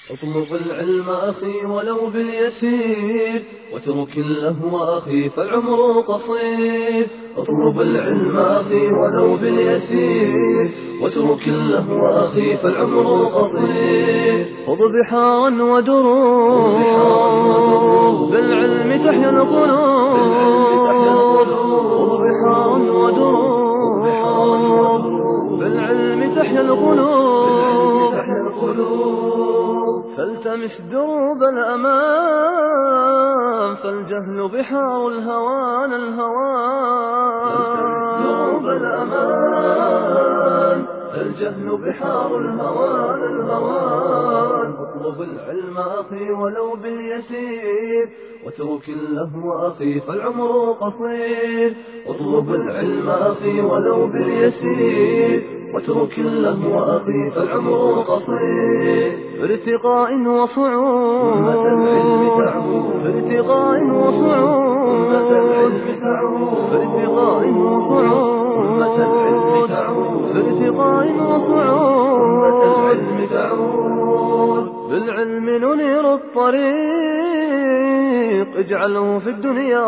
اطلب العلم أخي ولو باليسير، واترك اللهو أخي فالعمر قصير. اطلب العلم أخي ولو باليسير، واترك اللهو أخي فالعمر قصير. خذ بحارا ودروب بالعلم تحيا القلوب. خذ بحارا ودروب بالعلم تحيا القلوب. فالتمس دروب الأمان، فالجهل بحار الهوان. دروب الأمان، فالجهل بحار الهوان. اطلب العلم أخي ولو باليسير، واترك اللهو أخي فالعمر قصير. اطلب العلم أخي ولو باليسير، واترك اللهو أخي فالعمر قصير. ارتقاء وصعود، ارتقاء وصعود، ارتقاء وصعود، ارتقاء وصعود. بالعلم ننير الطريق، اجعله في الدنيا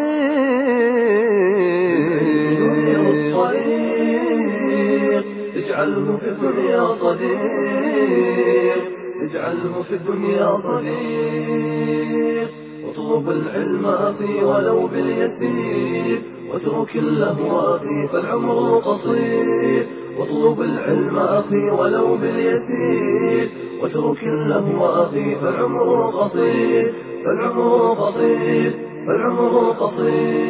صديق. اجعله في الدنيا صديق، اجعله في الدنيا صديق. اطلب العلم أخي ولو باليسير، واترك اللهو أخي فالعمر قصير. اطلب العلم أخي ولو باليسير، واترك اللهو أخي فالعمر قصير. فالعمر قصير، فالعمر قصير.